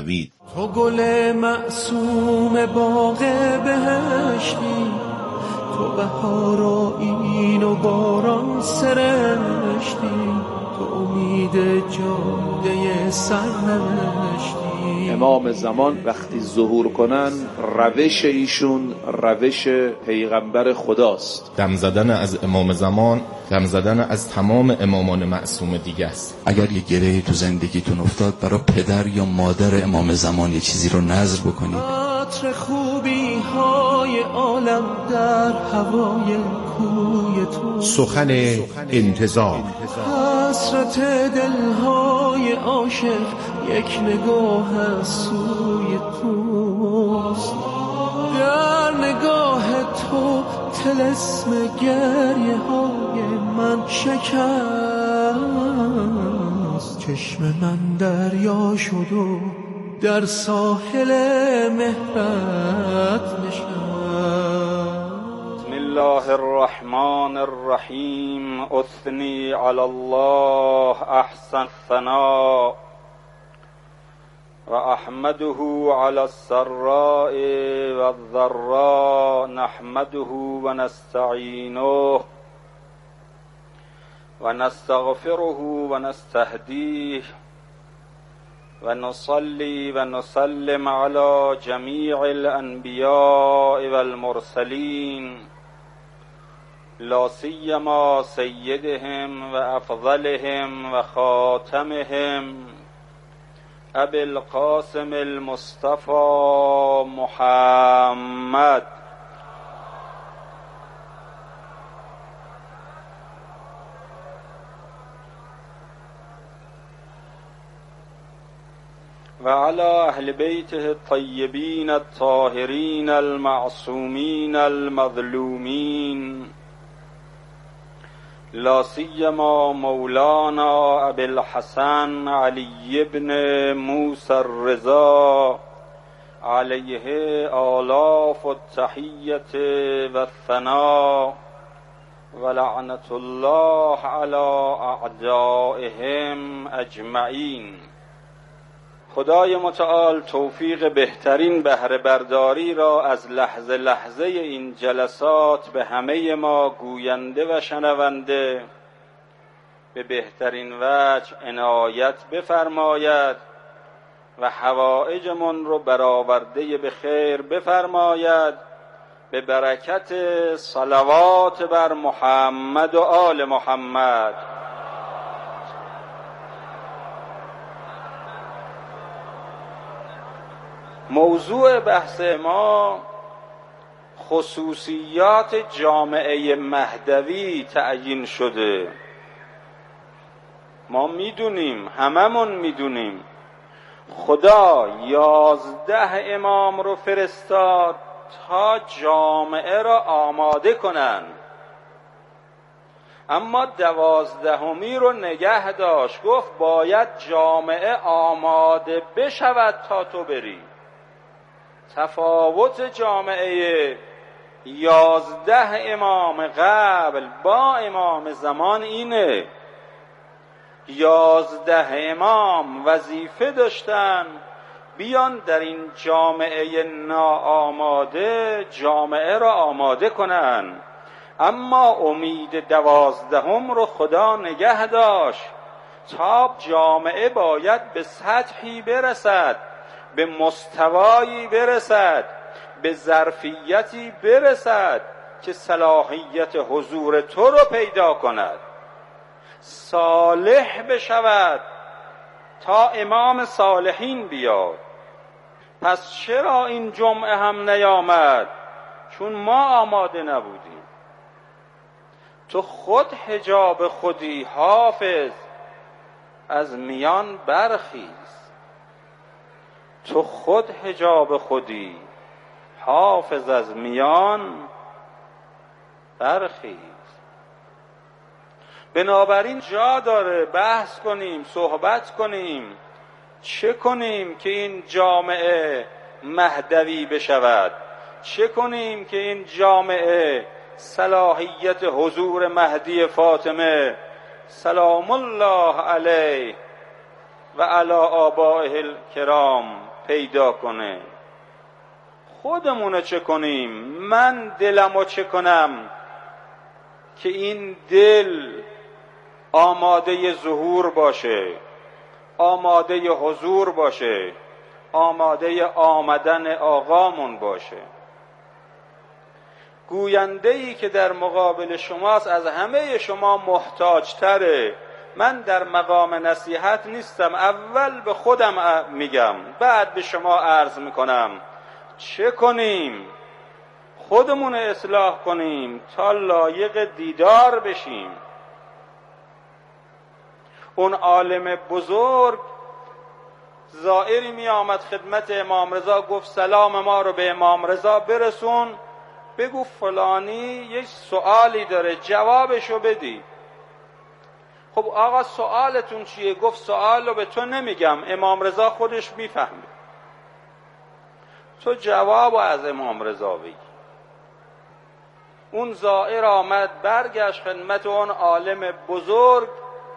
بشنوید. تو گل معصوم باغ بهشتی، تو بهار و این و باران سرشتی، تو امید جاده سرنوشتی. امام زمان وقتی ظهور کنن روش ایشون روش پیغمبر خداست. دم زدن از امام زمان دم زدن از تمام امامان معصوم دیگه است. اگر یه گرهی تو زندگیتون افتاد، برای پدر یا مادر امام زمان یه چیزی رو نذر بکنید. عطر خوبی های عالم در هوای کوی تو، سخن انتظار، حسرت دلهای عاشق یک نگاه از سوی توست. در نگاه تو طلسم گریه های من شکست. چشم من دریا شد و در ساحل مهرت نشست. بسم الله الرحمن الرحیم. اثنی علی الله احسن الثناء و احمده علی السراء و الضراء. نحمده و نستعینه و نستغفره و نستهدیه و نصلی و نسلم علی جمیع الانبیاء والمرسلین، لا سیما سیدهم و افضلهم و خاتمهم ابی القاسم المصطفى محمد. و علی اهل بیته الطیبین الطاهرین المعصومین المظلومین، لا سیما مولانا ابی الحسن علی بن موسی الرضا علیه آلاف التحیة و الثناء و لعنت الله علی اعدائهم اجمعین. خدای متعال توفیق بهترین بهره برداری را از لحظه لحظه این جلسات به همه ما گوینده و شنونده به بهترین وجه عنایت بفرماید و حوائجمون رو برآورده به خیر بفرماید به برکت صلوات بر محمد و آل محمد. موضوع بحث ما خصوصیات جامعه مهدوی تعیین شده. ما میدونیم، هممون میدونیم خدا 11 امام رو فرستاد تا جامعه را آماده کنن، اما 12می رو نگه داشت، گفت باید جامعه آماده بشود تا تو بری. تفاوت جامعه 11 امام قبل با امام زمان اینه، 11 امام وظیفه داشتن بیان در این جامعه ناآماده جامعه را آماده کنن، اما امید 12 رو خدا نگه داشت تا جامعه باید به سطحی برسد، به مستوایی برسد، به ظرفیتی برسد که صلاحیت حضور تو رو پیدا کند، صالح بشود تا امام صالحین بیاد. پس چرا این جمعه هم نیامد؟ چون ما آماده نبودیم. تو خود حجاب خودی، حافظ از میان برخیز. تو خود حجاب خودی، حافظ از میان برخیز. بنابراین جا داره بحث کنیم، صحبت کنیم، چه کنیم که این جامعه مهدوی بشود، چه کنیم که این جامعه صلاحیت حضور مهدی فاطمه سلام الله علیه و علی آبائه الکرام پیدا کنه. خودمونه چه کنیم؟ من دلمو چه کنم که این دل آماده ظهور باشه، آماده حضور باشه، آماده آمدن آقامون باشه. گوینده‌ای که در مقابل شماست از همه شما محتاج‌تره. من در مقام نصیحت نیستم، اول به خودم میگم، بعد به شما عرض میکنم چه کنیم؟ خودمون اصلاح کنیم تا لایق دیدار بشیم. اون عالم بزرگ زائری می آمد خدمت امام رضا، گفت سلام ما رو به امام رضا برسون، بگو فلانی یک سوالی داره جوابشو بدی. خب آقا سوالتون چیه؟ گفت سوال رو به تو نمیگم، امام رضا خودش میفهمه، تو جواب از امام رضا بگی. اون زائر آمد برگشت خدمت اون عالم بزرگ،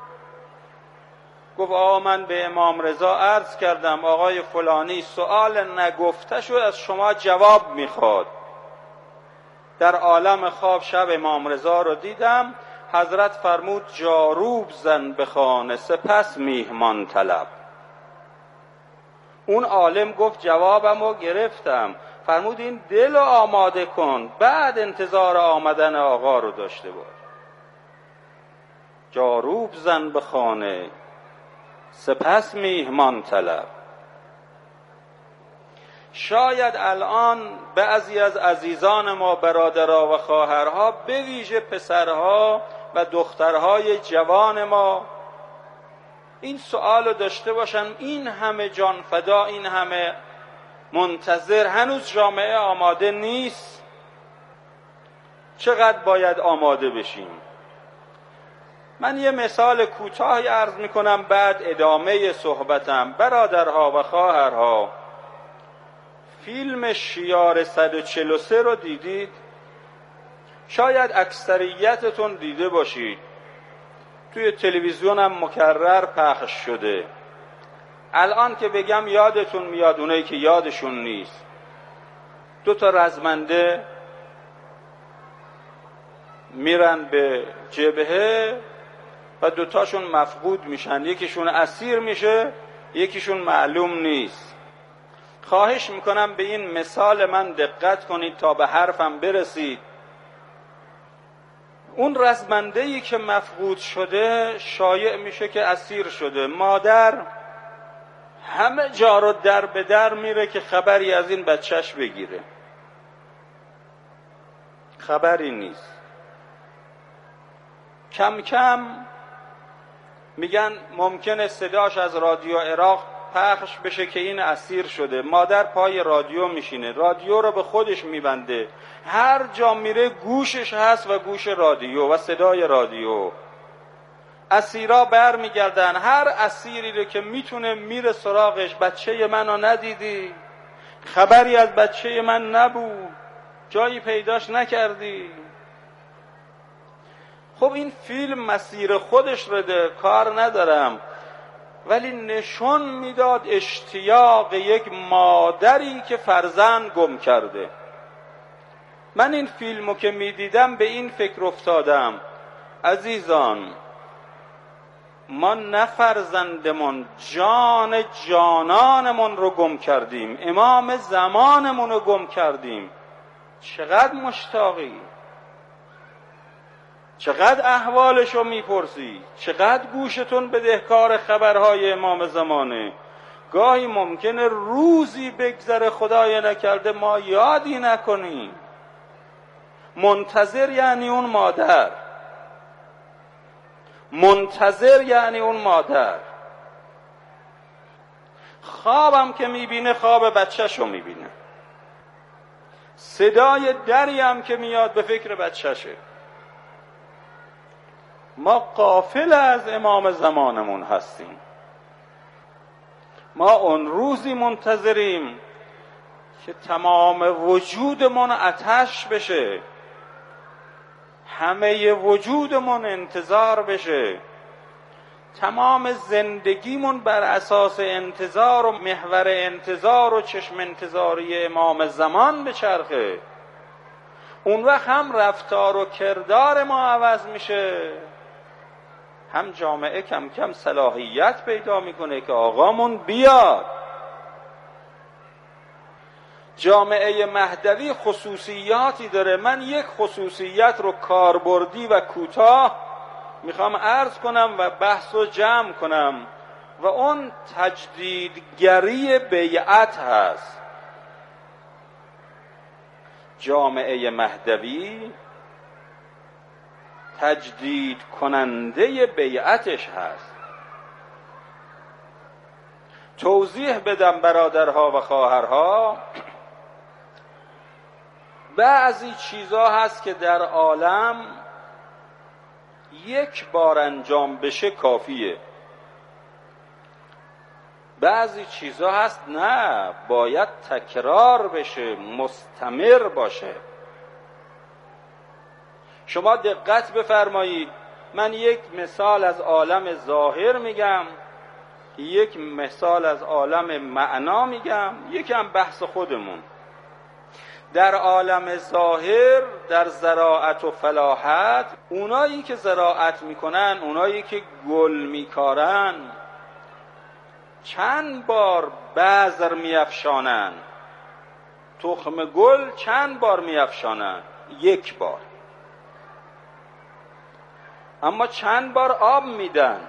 گفت آقا من به امام رضا عرض کردم آقای فلانی سوال نگفتشو از شما جواب میخواد. در عالم خواب شب امام رضا رو دیدم، حضرت فرمود جاروب زن به خانه سپس میهمان طلب. اون عالم گفت جوابمو گرفتم. فرمود این دل رو آماده کن، بعد انتظار آمدن آقا رو داشته باش. جاروب زن به خانه سپس میهمان طلب. شاید الان بعضی از عزیزان ما، برادرها و خواهرها، به ویژه پسرها و دخترهای جوان ما، این سوالو داشته باشن این همه جان فدا، این همه منتظر، هنوز جامعه آماده نیست. چقدر باید آماده بشیم؟ من یه مثال کوتاهی عرض میکنم، بعد ادامه صحبتم. برادرها و خواهرها، فیلم شیار 143 رو دیدید؟ شاید اکثریتتون دیده باشید، توی تلویزیون هم مکرر پخش شده. الان که بگم یادتون میاد، اونایی که یادشون نیست. 2 رزمنده میرن به جبهه و 2 مفقود میشن، یکیشون اسیر میشه، یکیشون معلوم نیست. خواهش میکنم به این مثال من دقت کنید تا به حرفم برسید. اون رزمنده‌ای که مفقود شده شایع میشه که اسیر شده، مادر همه جا رو در به در میره که خبری از این بچهش بگیره، خبری نیست. کم کم میگن ممکنه صداش از رادیو عراق پخش بشه که این اسیر شده. مادر پای رادیو میشینه، رادیو رو به خودش میبنده، هر جا میره گوشش هست و گوش رادیو و صدای رادیو. اسیرا بر میگردن، هر اسیری رو که میتونه میره سراغش. بچه منو ندیدی؟ خبری از بچه من نبود؟ جایی پیداش نکردی؟ خب این فیلم مسیر خودش رو ده، کار ندارم، ولی نشون میداد اشتیاق یک مادری که فرزند گم کرده. من این فیلمو که میدیدم به این فکر افتادم، عزیزان ما نه فرزندمون، جان جانانمون رو گم کردیم، امام زمانمون رو گم کردیم. چقدر مشتاقی، چقدر احوالشو میپرسی، چقدر گوشتون بدهکار خبرهای امام زمانه. گاهی ممکنه روزی بگذره خدای نکرده ما یادی نکنیم. منتظر یعنی اون مادر، منتظر یعنی اون مادر. خوابم که میبینه خواب بچه‌شو میبینه، صدای دری هم که میاد به فکر بچه‌شه. ما غافل از امام زمانمون هستیم. ما اون روزی منتظریم که تمام وجودمون آتش بشه، همه وجودمون انتظار بشه تمام زندگیمون بر اساس انتظار و محور انتظار و چشم انتظاری امام زمان بچرخه، اون وقت هم رفتار و کردار ما عوض میشه، هم جامعه کم کم صلاحیت پیدا میکنه که آقامون بیاد. جامعه مهدوی خصوصیاتی داره. من یک خصوصیت رو کاربردی و کوتاه میخوام عرض کنم و بحث رو جمع کنم و اون تجدیدگری بیعت هست. جامعه مهدوی تجدید کننده بیعتش هست. توضیح بدم برادرها و خواهرها، بعضی چیزا هست که در عالم یک بار انجام بشه کافیه، بعضی چیزا هست نه، باید تکرار بشه، مستمر باشه. شما دقت بفرمایید، من یک مثال از عالم ظاهر میگم، یک مثال از عالم معنا میگم، یکم بحث خودمون. در عالم ظاهر، در زراعت و فلاحت، اونایی که زراعت میکنن، اونایی که گل میکارن، چند بار بذر میافشانن؟ تخم گل چند بار میافشانن؟ یک بار. اما چند بار آب میدن؟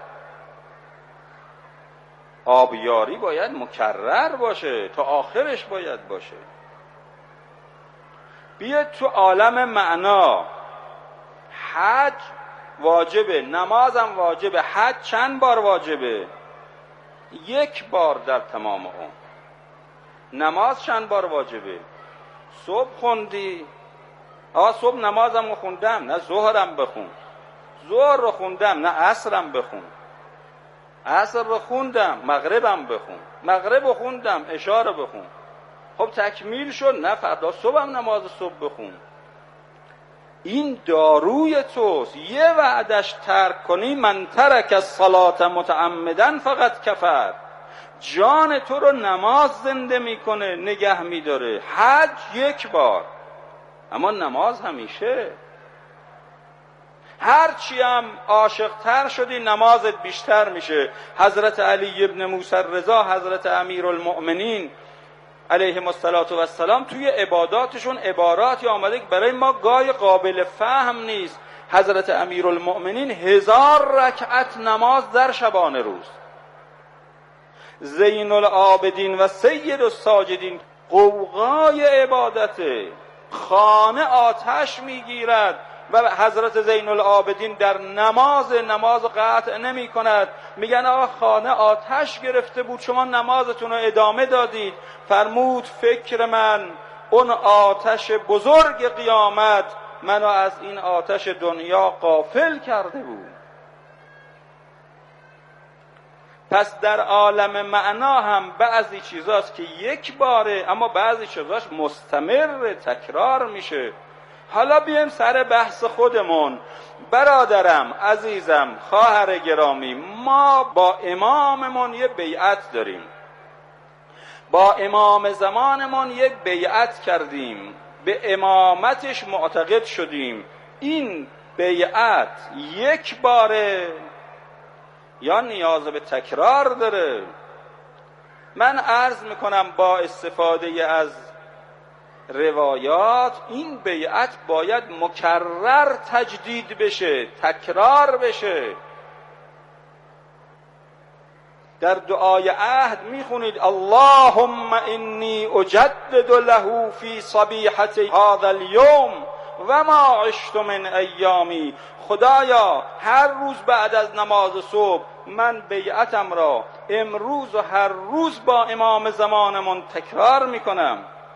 آبیاری باید مکرر باشه، تا آخرش باید باشه. بیاید تو عالم معنا، حج واجبه، نمازم واجبه. حج چند بار واجبه؟ یک بار در تمام عمر. نماز چند بار واجبه؟ صبح خوندی؟ صبح نمازم رو خوندم، نه ظهرم بخون. ظهر رو خوندم، نه عصرم بخون. عصر رو خوندم، مغربم بخون. مغرب رو خوندم، عشا رو بخون. خب تکمیل شد، نه فردا صبحم نماز صبح بخون. این داروی توست. یه وعدش ترک کنی، من ترک الصلاة متعمدا فقط کفر. جان تو رو نماز زنده میکنه، نگه میداره. حج یک بار، اما نماز همیشه. هرچی هم عاشق تر شدی نمازت بیشتر میشه. حضرت علی ابن موسی رضا، حضرت امیرالمؤمنین علیهم السلام توی عباداتشون عباراتی آمده که برای ما گای قابل فهم نیست. حضرت امیرالمؤمنین 1000 رکعت نماز در شبانه روز. زین العابدین و سید الساجدین، غوغای عبادته. خانه آتش میگیرد و حضرت زین العابدین در نماز قطع نمی کند. میگن آقا خانه آتش گرفته بود، شما نمازتون رو ادامه دادید. فرمود فکر من اون آتش بزرگ قیامت منو از این آتش دنیا غافل کرده بود. پس در عالم معنا هم بعضی چیزاست که یک باره، اما بعضی چیزاش مستمر تکرار میشه. حالا بیایم سر بحث خودمون. برادرم عزیزم، خواهر گرامی، ما با اماممون یه بیعت داریم. با امام زمانمون یک بیعت کردیم، به امامتش معتقد شدیم. این بیعت یک باره یا نیاز به تکرار داره؟ من عرض میکنم با استفاده از روایات این بیعت باید مکرر تجدید بشه، تکرار بشه. در دعای عهد میخونید اللهم انی اجدد له فی صبیحة هذا اليوم و ما عشت من ایامی. خدایا هر روز بعد از نماز صبح من بیعتم را امروز و هر روز با امام زمانمون تکرار میکنم.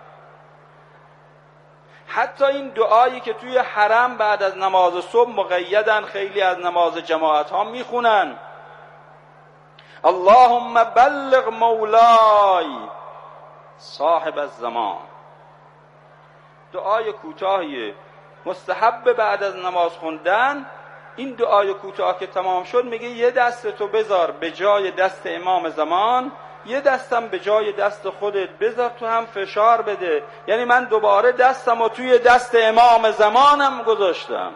حتی این دعایی که توی حرم بعد از نماز صبح مقیدن، خیلی از نماز جماعت ها میخونن اللهم بلغ مولای صاحب الزمان. دعای کوتاهیه، مستحب بعد از نماز خوندن. این دعای کوتاه که تمام شد میگه یه دست تو بذار به جای دست امام زمان، یه دستم به جای دست خودت بذار، تو هم فشار بده. یعنی من دوباره دستم رو توی دست امام زمانم گذاشتم.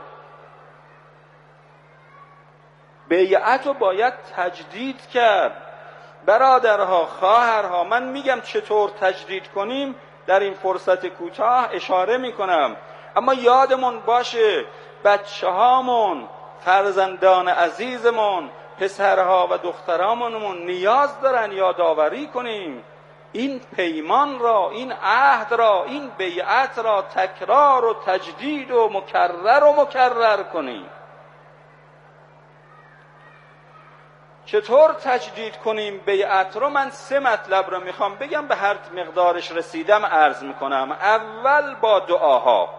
بیعت رو باید تجدید کرد. برادرها، خواهرها، من میگم چطور تجدید کنیم در این فرصت کوتاه اشاره میکنم، اما یادمون باشه بچه هامون، فرزندان عزیزمون، پسرها و دخترامون نیاز دارن یادآوری کنیم این پیمان را، این عهد را، این بیعت را تکرار و تجدید و مکرر کنیم. چطور تجدید کنیم بیعت رو؟ من 3 مطلب رو میخوام بگم، به هر مقدارش رسیدم عرض میکنم. اول با دعاها.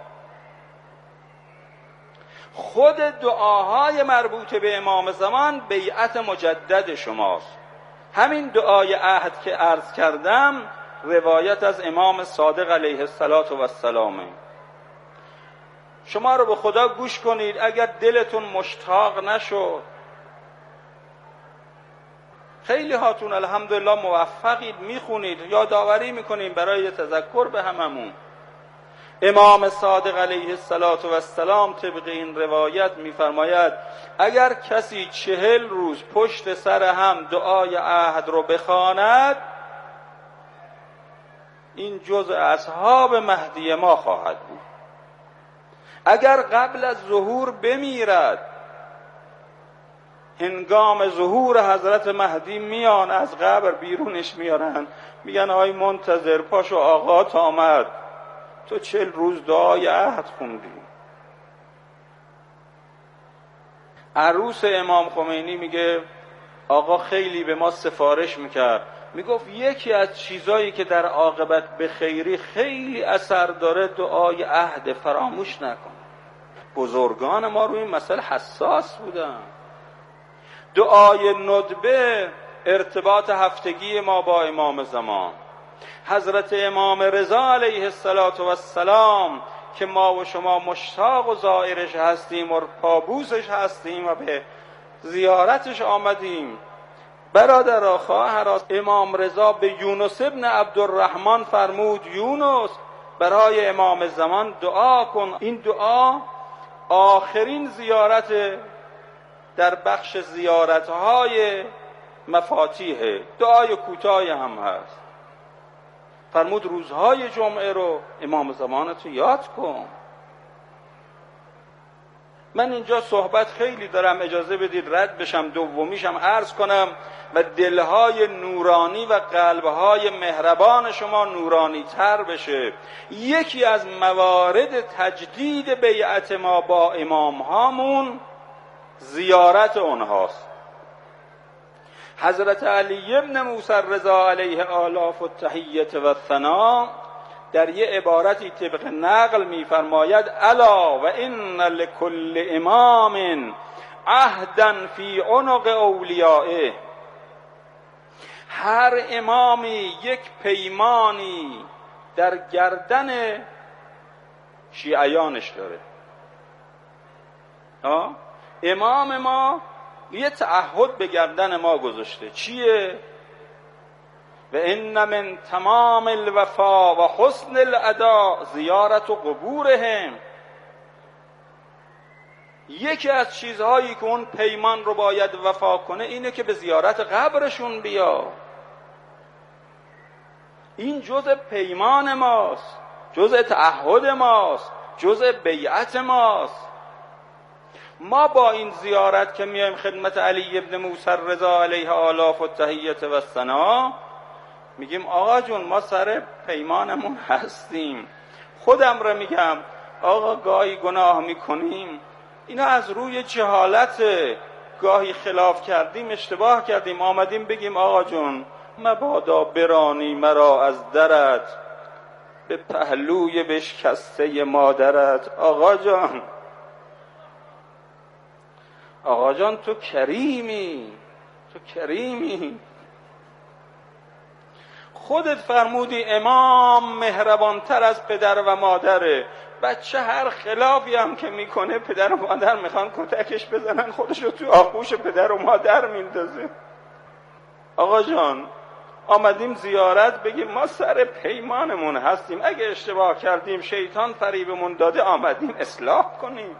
خود دعاهای مربوط به امام زمان بیعت مجدد شماست. همین دعای عهد که عرض کردم روایت از امام صادق علیه السلام. شما رو به خدا گوش کنید، اگر دلتون مشتاق نشد، خیلی هاتون الحمدلله موفقید، میخونید، یادآوری میکنیم برای تذکر به هممون. امام صادق علیه السلام طبق این روایت میفرماید اگر کسی 40 روز پشت سر هم دعای عهد رو بخواند، این جزء اصحاب مهدی ما خواهد بود. اگر قبل از ظهور بمیرد، هنگام ظهور حضرت مهدی میان از قبر بیرونش میارن، میگن آی منتظر پاشو آقات آمد، تو 40 روز دعای عهد خوندی. عروس امام خمینی میگه آقا خیلی به ما سفارش میکرد، میگفت یکی از چیزایی که در عاقبت به خیری خیلی اثر داره دعای عهد، فراموش نکن. بزرگان ما روی این مسئله حساس بودن. دعای ندبه، ارتباط هفتگی ما با امام زمان. حضرت امام رضا علیه السلام که ما و شما مشتاق و زائرش هستیم و پابوسش هستیم و به زیارتش آمدیم. برادرها، خواهرها، امام رضا به یونس ابن عبدالرحمن فرمود یونس برای امام زمان دعا کن. این دعا آخرین زیارت در بخش زیارتهای مفاتیحه، دعای کوتاهی هم هست. فرمود روزهای جمعه رو امام زمانتو یاد کن. من اینجا صحبت خیلی دارم، اجازه بدید رد بشم، دومیشم عرض کنم و دلهای نورانی و قلبهای مهربان شما نورانی تر بشه. یکی از موارد تجدید بیعت ما با امام هامون زیارت اونهاست. حضرت علی ابن موسی رضا علیه آلاف التحیة و الثنا در یه عبارتی طبق نقل میفرماید الا و ان لکل امام عهدا فی عنق اولیائه. هر امامی یک پیمانی در گردن شیعیانش داره. امام ما یه تعهد به گردن ما گذاشته. چیه؟ و ان من تمام الوفا و حسن الاداء زیارت و قبورهم. یکی از چیزهایی که اون پیمان رو باید وفا کنه اینه که به زیارت قبرشون بیا. این جزء پیمان ماست، جزء تعهد ماست، جزء بیعت ماست. ما با این زیارت که میایم خدمت علی ابن موسی رضا علیه آلاف التحیة و الثنا میگیم آقا جون ما سر پیمانمون هستیم. خودم رو میگم آقا گاهی گناه میکنیم، اینا از روی جهالت، گاهی خلاف کردیم، اشتباه کردیم، آمدیم بگیم آقا جون مبادا برانی مرا از درت به پهلوی بشکسته مادرت. آقا جان تو کریمی، تو کریمی. خودت فرمودی امام مهربانتر از پدر و مادره. بچه هر خلافی هم که میکنه پدر و مادر میخوان کتکش بزنن، خودشو تو آغوش پدر و مادر میندازه. آقا جان آمدیم زیارت، بگیم ما سر پیمانمون هستیم، اگه اشتباه کردیم شیطان فریبمون داده، آمدیم اصلاح کنیم.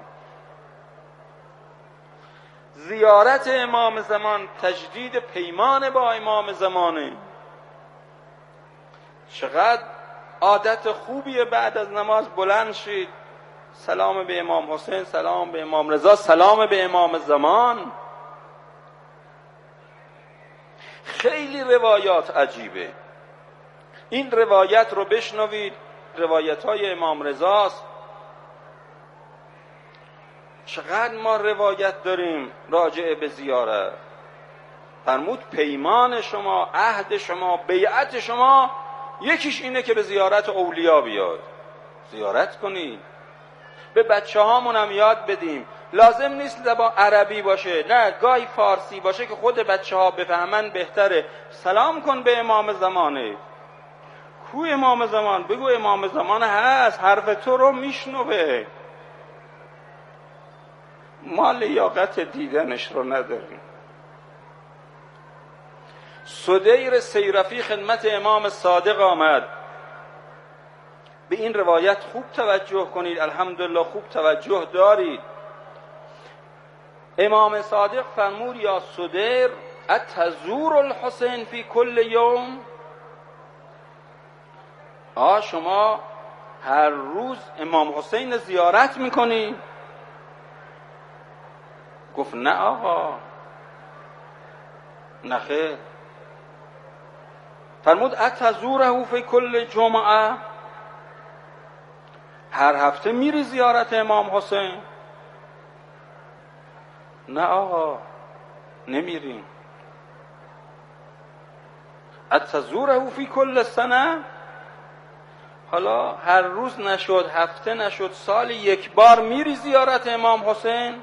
زیارت امام زمان تجدید پیمان با امام زمانه. چقدر عادت خوبیه بعد از نماز بلند شید، سلام به امام حسین، سلام به امام رضا، سلام به امام زمان. خیلی روایات عجیبه. این روایت رو بشنوید، روایت های امام رضاست. چقدر ما روایت داریم راجع به زیارت. فرمود پیمان شما، عهد شما، بیعت شما یکیش اینه که به زیارت اولیا بیاد، زیارت کنید. به بچه هامون هم یاد بدیم، لازم نیست زبان عربی باشه، نه گاهی فارسی باشه که خود بچه ها بفهمن بهتره. سلام کن به امام زمانه. کو امام زمان؟ بگو امام زمان هست، حرف تو رو میشنوه. ما لیاقت دیدنش رو نداریم. سدیر سیرفی خدمت امام صادق آمد. به این روایت خوب توجه کنید، الحمدلله خوب توجه دارید. امام صادق فرمود یا سدیر اتزور الحسین فی کل یوم؟ شما هر روز امام حسین زیارت میکنی؟ گفت نه آقا، نه خیر. فرمود اتزوره فی کل جمعه؟ هر هفته میری زیارت امام حسین؟ نه آقا نمیریم. اتزوره فی کل سنه؟ حالا هر روز نشد، هفته نشد، سال یک بار میری زیارت امام حسین؟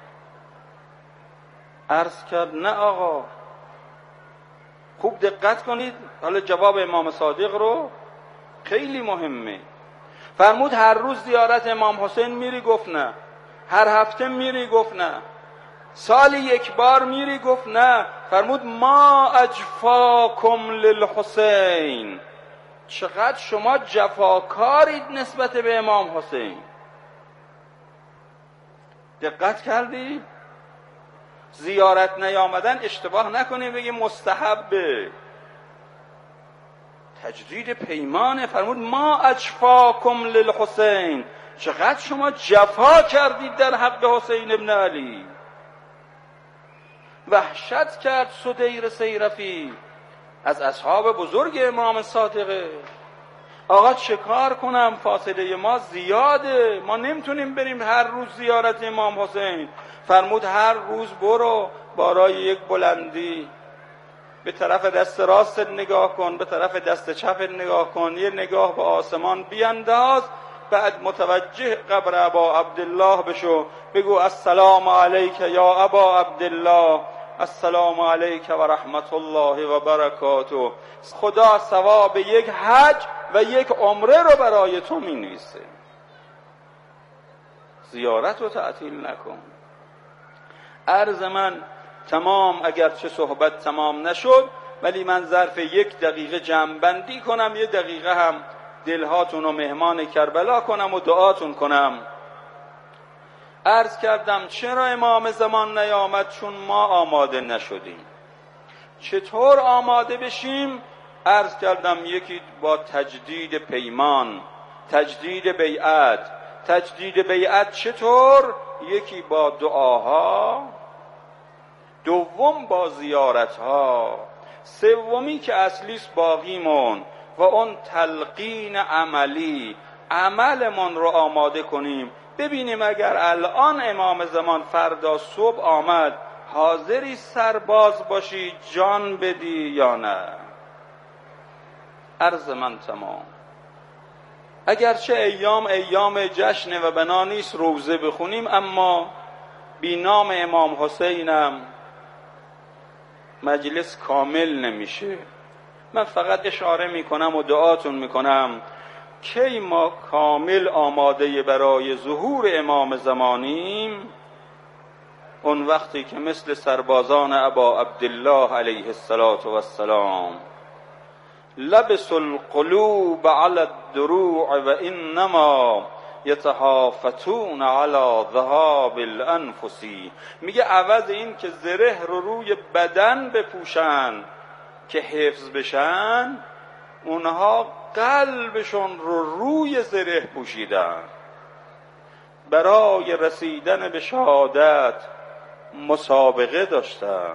عرض کرد نه آقا. خوب دقت کنید، حالا جواب امام صادق رو، خیلی مهمه. فرمود هر روز زیارت امام حسین میری؟ گفت نه. هر هفته میری؟ گفت نه. سال یک بار میری؟ گفت نه. فرمود ما اجفاکم للحسین، چقدر شما جفاکارید نسبت به امام حسین. دقت کردی؟ زیارت نیامدن اشتباه نکنی بگی مستحبه، تجدید پیمانه. فرمود ما اجفاکم للحسین، چقدر شما جفا کردید در حق حسین ابن علی. وحشت کرد سدیر سیرفی، از اصحاب بزرگ امام صادقه. آقا چه کار کنم، فاصله ما زیاده، ما نمیتونیم بریم هر روز زیارت امام حسین. فرمود هر روز برو بارای یک بلندی، به طرف دست راست نگاه کن، به طرف دست چپ نگاه کن، یه نگاه به آسمان بینداز، بعد متوجه قبر ابا عبدالله بشو، بگو السلام علیک یا ابا عبدالله، السلام علیک و رحمت الله و برکاته. خدا ثواب یک حج و یک عمره رو برای تو می نویسه. زیارت رو تعطیل نکن. عرض من تمام، اگرچه صحبت تمام نشد، ولی من ظرف 1 دقیقه جمع‌بندی کنم، 1 دقیقه هم دلهاتون رو مهمان کربلا کنم و دعاتون کنم. عرض کردم چرا امام زمان نیامد؟ چون ما آماده نشدیم. چطور آماده بشیم؟ عرض کردم یکی با تجدید پیمان، تجدید بیعت. تجدید بیعت چطور؟ یکی با دعاها، دوم با زیارتها، سومی که اصلیست باقیمون و اون تلقین عملی، عملمون رو آماده کنیم. ببینیم اگر الان امام زمان فردا صبح آمد، حاضری سرباز باشی جان بدی یا نه؟ عرض من تمام. اگرچه ایام جشن و بنا نیست روزه بخونیم، اما بی نام امام حسینم مجلس کامل نمیشه. من فقط اشاره میکنم و دعاتون میکنم. کی ما کامل آماده برای ظهور امام زمانیم؟ اون وقتی که مثل سربازان ابا عبدالله علیه السلام لبسوا القلوب علی الدروع و انما یتهافتون علی ذهاب الانفس، میگه عوض این که زره رو روی بدن بپوشن که حفظ بشن، اونها قلبشون رو روی زره پوشیدن. برای رسیدن به شهادت مسابقه داشتن،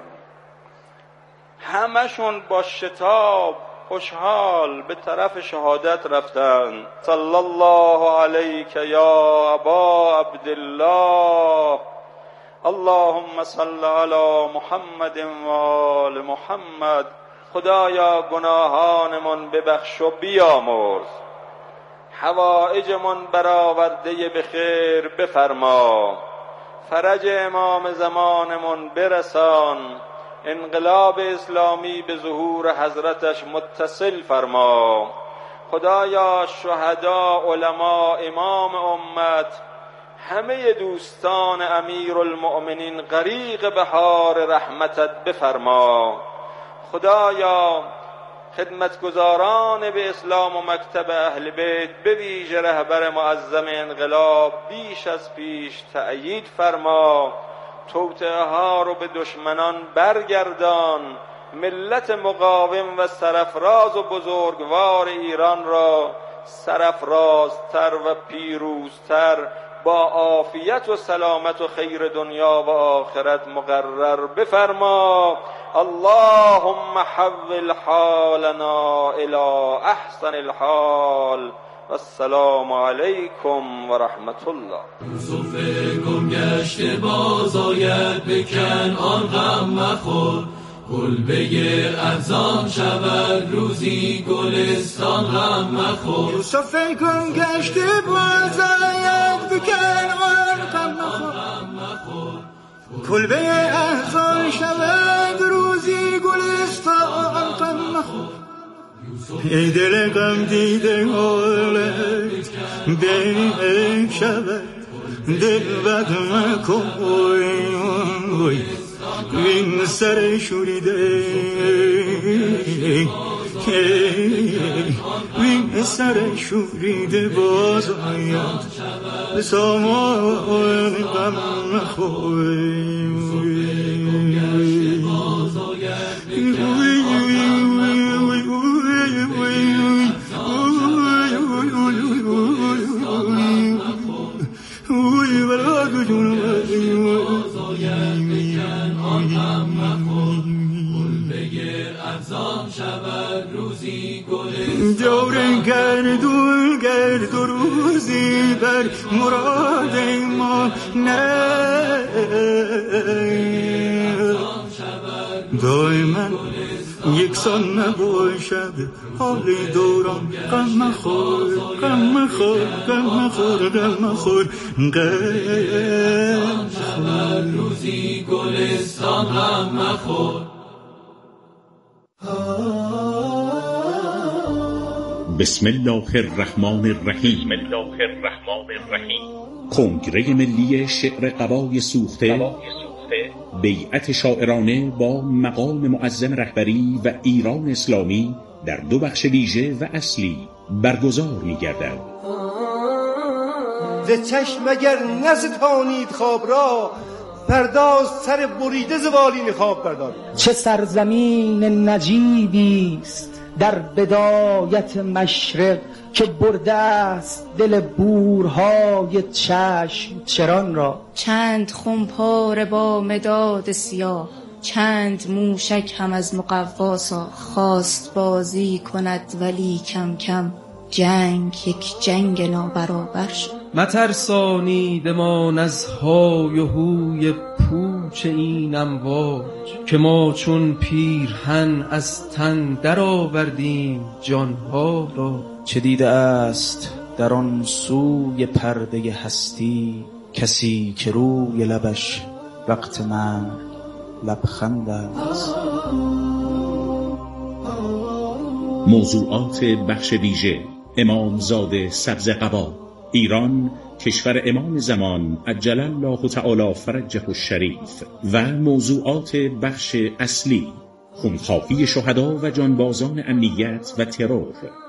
همشون با شتاب خوشحال به طرف شهادت رفتن. صلی الله علیک یا ابا عبدالله، اللهم صل علی محمد و آل محمد. خدایا گناهانمون ببخش و بیامرز، حوائجمون برآورده به خیر بفرما، فرج امام زمانمون برسان، انقلاب اسلامی به ظهور حضرتش متصل فرما. خدایا شهدا، علما، امام امت، همه دوستان امیرالمؤمنین غریق بحار رحمتت بفرما. خدایا خدمتگزاران به اسلام و مکتب اهل بیت، به ویژه رهبر معظم انقلاب، بیش از پیش تأیید فرما، توطئه ها رو به دشمنان برگردان، ملت مقاوم و سرفراز و بزرگوار ایران را سرفرازتر و پیروزتر با عافیت و سلامت و خیر دنیا و آخرت مقرر بفرما. اللهم حول حالنا الى احسن الحال. السلام علیکم و رحمت الله. یوسف گم گشته باز آید، به کنعان غم مخور، کلبه ارزان شود روزی گلستان غم مخور. یوسف گم گشته باز آید، به کنعان غم مخور، کلبه ارزان شود روزی گلستان غم مخور. ای دل غم دیده حالت بین شود، دل بد مکن این سر شوریده، این سر شوریده باز آید به سامان غم مخور. جور گرد و روزی بر مراد ما نه، دائما یکسان نباشد حال دوران. غم مخور، غم مخور، غم مخور، غم مخور، غم شود روزی گلستان غم مخور. بسم الله الرحمن الرحیم. کنگره ملی شعر قبای سوخته، بیعت شاعرانه با مقام معظم رهبری و ایران اسلامی در دو بخش ویژه و اصلی برگزار می‌گردد. ز چشم اگر نستانید خواب را، پرداز سر بریده ز بالین خواب بردار. چه سرزمین نجیبی است در بدایت مشرق، که برده است دل بورهای چشم چران را. چند خمپاره با مداد سیاه، چند موشک هم از مقوا ساخت. خواست بازی کند ولی کم کم، جنگ یک جنگ نابرابر شد. مترسانیدمان از های و هوی پوچ این امواج، که ما چون پیرهن از تن در آوردیم جانها را. چه دیده است در آن سوی پرده هستی، کسی که روی لبش وقت من لبخند است. موضوعات بخش ویژه: امامزاده سبزقبا. ایران کشور امام زمان عجل الله تعالی فرجه الشریف. و موضوعات بخش اصلی: خونخواری شهدا و جانبازان امنیت و ترور،